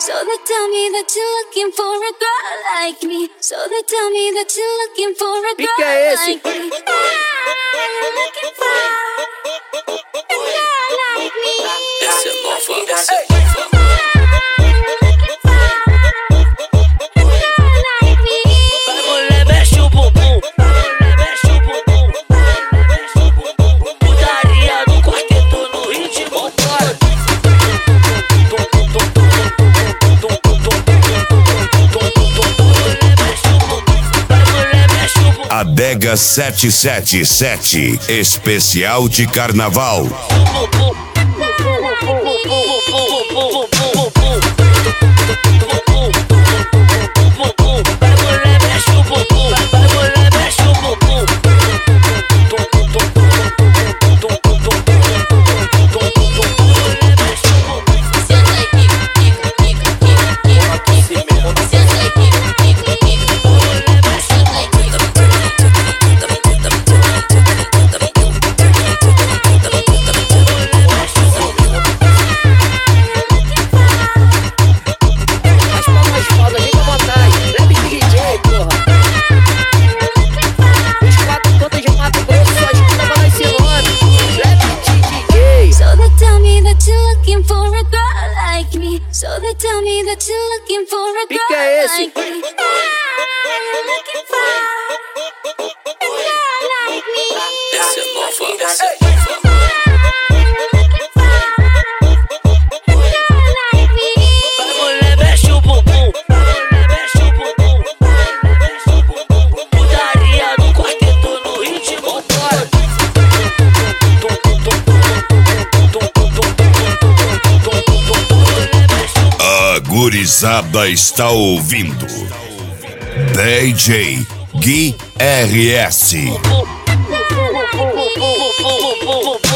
So they tell me that you're looking for a girl like me. So they tell me that you're looking for a girl like me. I'm looking for a girl like me. Esse é nova, esse I'm looking for a girl like me. Vai mulher, mexe o bumbum. Mulher, mexe o bumbum. Mexe o bumbum. Putaria no quarteto, no ritmo, bora. Adega 777, especial de carnaval. So they tell me that you're looking for a girl like me. I'm looking for a girl like me. Esse é nova, esse é Vai mulher, mexe o bumbum. Mulher, mexe o bumbum. Mexe o bumbum. Putaria no quarteto, no ritmo, bora. A gurizada está ouvindo DJ Gui RS.